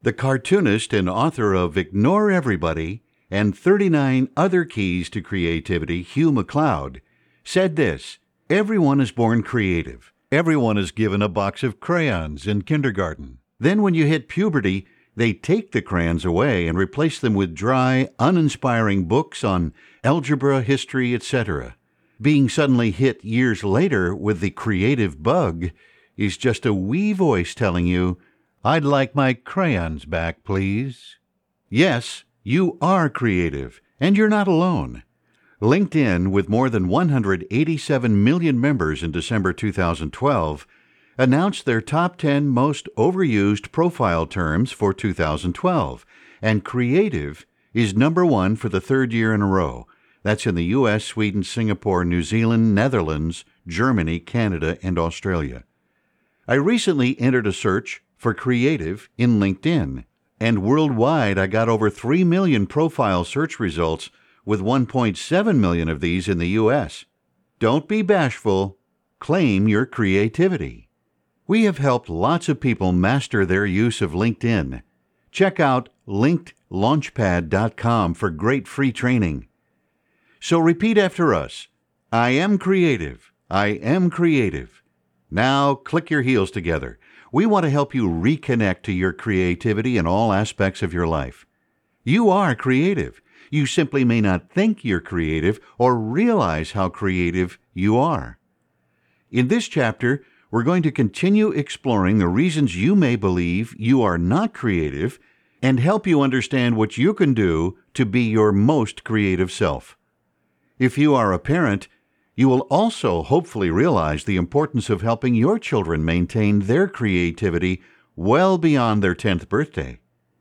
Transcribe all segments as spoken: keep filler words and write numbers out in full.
The cartoonist and author of Ignore Everybody and thirty-nine Other Keys to Creativity, Hugh MacLeod, said this: "Everyone is born creative. Everyone is given a box of crayons in kindergarten. Then when you hit puberty, they take the crayons away and replace them with dry, uninspiring books on algebra, history, et cetera. Being suddenly hit years later with the creative bug is just a wee voice telling you, 'I'd like my crayons back, please.'" Yes, you are creative, and you're not alone. LinkedIn, with more than one hundred eighty-seven million members in December two thousand twelve, announced their top ten most overused profile terms for two thousand twelve, and creative is number one for the third year in a row. That's in the U S, Sweden, Singapore, New Zealand, Netherlands, Germany, Canada, and Australia. I recently entered a search for creative in LinkedIn, and worldwide I got over three million profile search results, with one point seven million of these in the U S. Don't be bashful. Claim your creativity. We have helped lots of people master their use of LinkedIn. Check out linked launchpad dot com for great free training. So repeat after us. I am creative. I am creative. Now click your heels together. We want to help you reconnect to your creativity in all aspects of your life. You are creative. You simply may not think you're creative or realize how creative you are. In this chapter, we're going to continue exploring the reasons you may believe you are not creative and help you understand what you can do to be your most creative self. If you are a parent, you will also hopefully realize the importance of helping your children maintain their creativity well beyond their tenth birthday.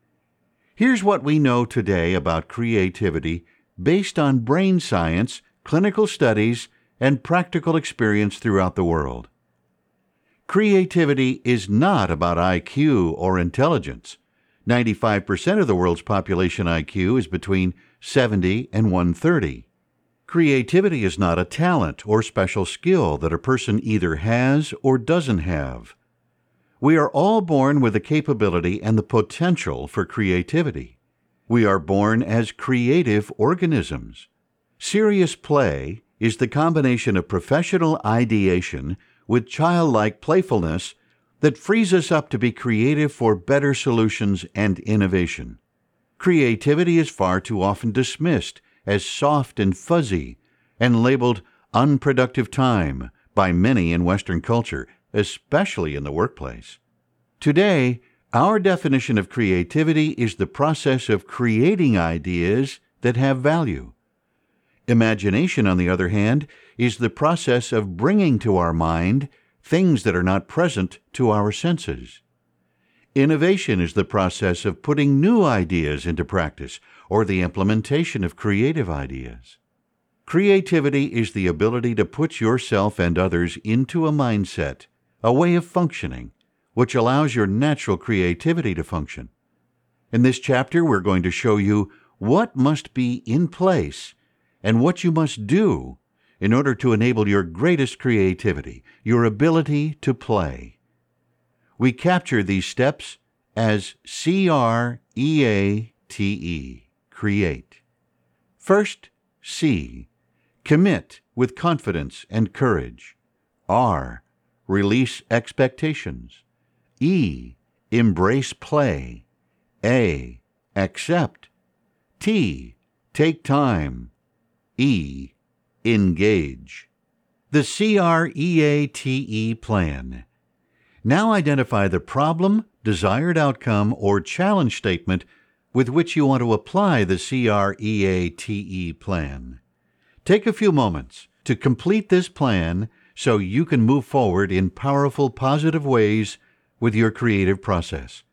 Here's what we know today about creativity based on brain science, clinical studies, and practical experience throughout the world. Creativity is not about I Q or intelligence. ninety-five percent of the world's population I Q is between seventy and one hundred thirty. Creativity is not a talent or special skill that a person either has or doesn't have. We are all born with the capability and the potential for creativity. We are born as creative organisms. Serious play is the combination of professional ideation with childlike playfulness that frees us up to be creative for better solutions and innovation. Creativity is far too often dismissed as soft and fuzzy and labeled unproductive time by many in Western culture, especially in the workplace. Today, our definition of creativity is the process of creating ideas that have value. Imagination, on the other hand, is the process of bringing to our mind things that are not present to our senses. Innovation is the process of putting new ideas into practice or the implementation of creative ideas. Creativity is the ability to put yourself and others into a mindset, a way of functioning, which allows your natural creativity to function. In this chapter, we're going to show you what must be in place and what you must do in order to enable your greatest creativity, your ability to play. We capture these steps as C R E A T E, create. First, C, commit with confidence and courage. R, release expectations. E, embrace play. A, accept. T, take time. E, engage. The C R E A T E plan. Now identify the problem, desired outcome, or challenge statement with which you want to apply the C R E A T E plan. Take a few moments to complete this plan so you can move forward in powerful, positive ways with your creative process.